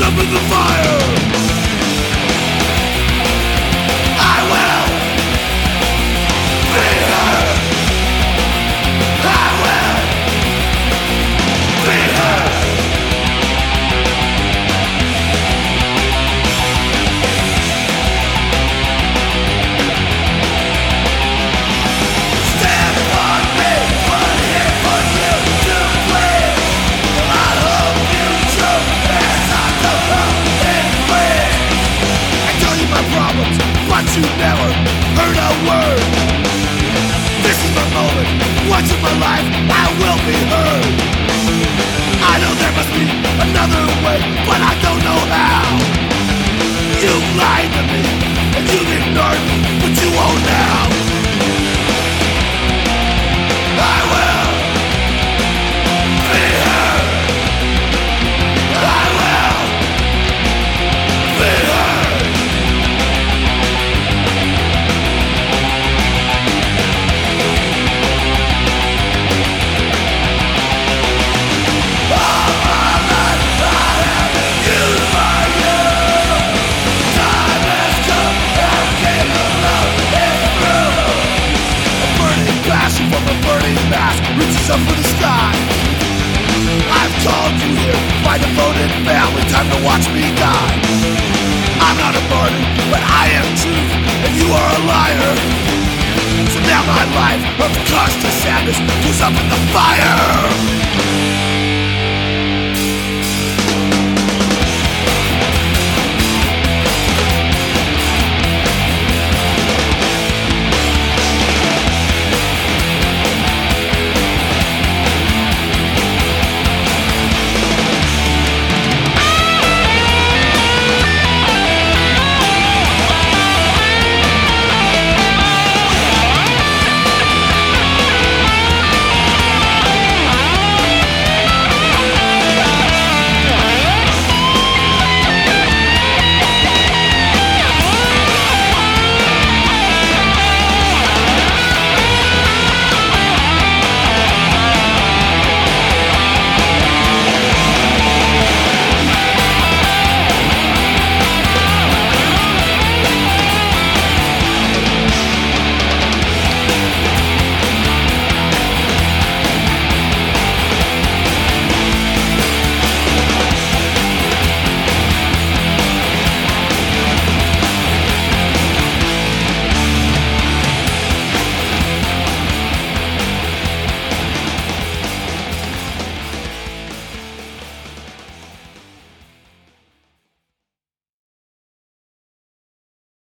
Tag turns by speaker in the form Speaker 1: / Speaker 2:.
Speaker 1: up in the fire. I will be heard. I will be heard. Stand on me, but here for you to please. I hope you choke as I come up and free. I tell you my problems, but you never heard a word. This is my moment, once in my life I will be heard. I know there must be another way, but I don't know how. You lied to me, and you've ignored me, but you won't now. I will be heard. I will be heard. All my life I have been used by you. Time has come, and came along and through. A burning passion from a burning mask reaches up for the sky. I've called you here, my devoted family, time to watch me die. I'm not a martyr, but I am truth, and you are a liar. So now my life of constant sadness goes up in the fire.